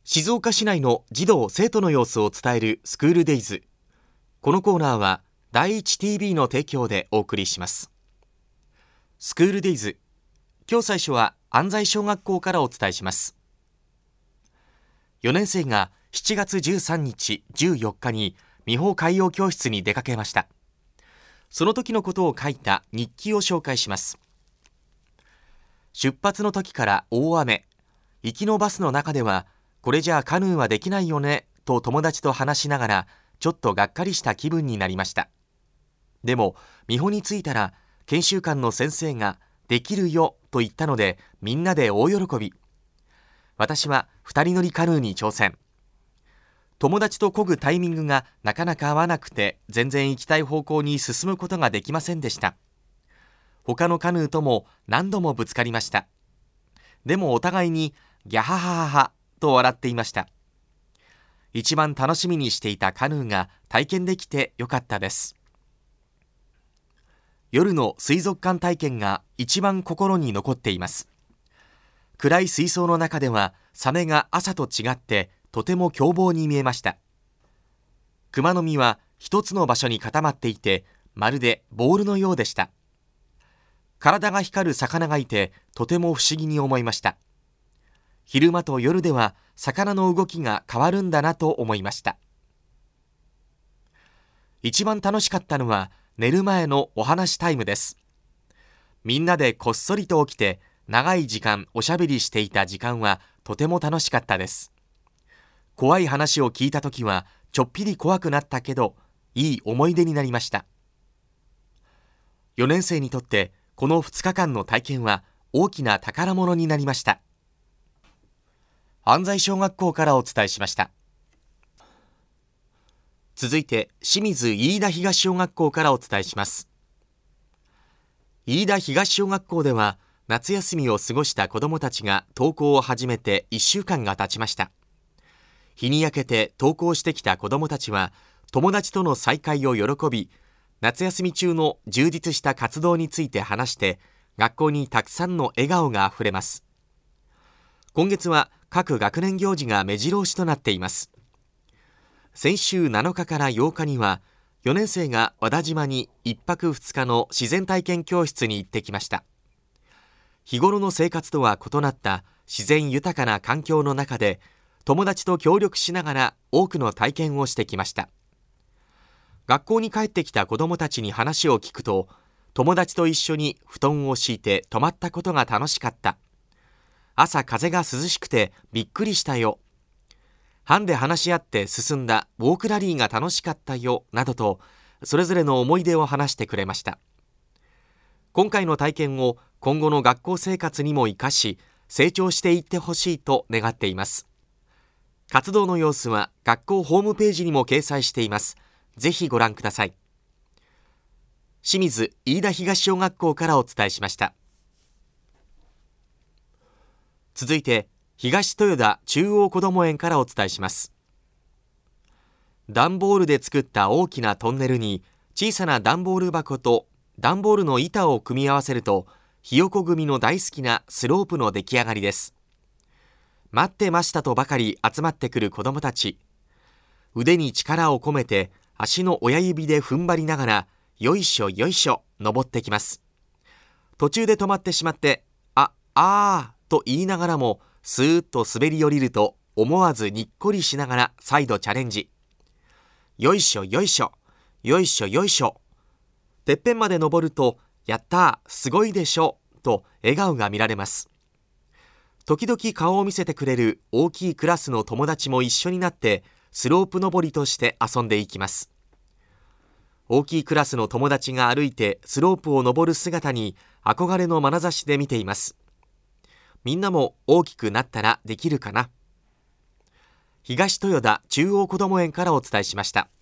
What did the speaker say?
静岡市内の児童生徒の様子を伝えるスクールデイズ。このコーナーは第一 TV の提供でお送りします。スクールデイズ、今日最初は安西小学校からお伝えします。4年生が7月13日14日に美保海洋教室に出かけました。その時のことを書いた日記を紹介します。出発の時から大雨、行きのバスの中ではこれじゃあカヌーはできないよねと友達と話しながらちょっとがっかりした気分になりました。でも美保に着いたら研修官の先生ができるよと言ったのでみんなで大喜び。私は2人乗りカヌーに挑戦。友達と漕ぐタイミングがなかなか合わなくて全然行きたい方向に進むことができませんでした。他のカヌーとも何度もぶつかりました。でもお互いにギャハハハハと笑っていました。一番楽しみにしていたカヌーが体験できてよかったです。夜の水族館体験が一番心に残っています。暗い水槽の中ではサメが朝と違ってとても凶暴に見えました。熊の実は一つの場所に固まっていてまるでボールのようでした。体が光る魚がいてとても不思議に思いました。昼間と夜では魚の動きが変わるんだなと思いました。一番楽しかったのは寝る前のお話タイムです。みんなでこっそりと起きて長い時間おしゃべりしていた時間はとても楽しかったです。怖い話を聞いたときはちょっぴり怖くなったけどいい思い出になりました。4年生にとってこの2日間の体験は大きな宝物になりました。安西小学校からお伝えしました。続いて清水飯田東小学校からお伝えします。飯田東小学校では夏休みを過ごした子どもたちが登校を始めて1週間が経ちました。日に焼けて登校してきた子どもたちは友達との再会を喜び、夏休み中の充実した活動について話して学校にたくさんの笑顔があふれます。今月は各学年行事が目白押しとなっています。先週7日から8日には4年生が和田島に1泊2日の自然体験教室に行ってきました。日頃の生活とは異なった自然豊かな環境の中で友達と協力しながら多くの体験をしてきました。学校に帰ってきた子どもたちに話を聞くと、友達と一緒に布団を敷いて泊まったことが楽しかった。朝風が涼しくてびっくりしたよ。班で話し合って進んだウォークラリーが楽しかったよなどとそれぞれの思い出を話してくれました。今回の体験を今後の学校生活にも生かし成長していってほしいと願っています。活動の様子は学校ホームページにも掲載しています。ぜひご覧ください。清水飯田東小学校からお伝えしました。続いて東豊田中央こども園からお伝えします。段ボールで作った大きなトンネルに小さな段ボール箱と段ボールの板を組み合わせるとひよこ組の大好きなスロープの出来上がりです。待ってましたとばかり集まってくる子どもたち。腕に力を込めて足の親指で踏ん張りながらよいしょよいしょ登ってきます。途中で止まってしまってあーと言いながらもスーッと滑り降りると思わずにっこりしながら再度チャレンジ。よいしょよいしょよいしょよいしょ。てっぺんまで登るとやったーすごいでしょと笑顔が見られます。時々顔を見せてくれる大きいクラスの友達も一緒になってスロープ登りとして遊んでいきます。大きいクラスの友達が歩いてスロープを登る姿に憧れの眼差しで見ています。みんなも大きくなったらできるかな。東豊田中央こども園からお伝えしました。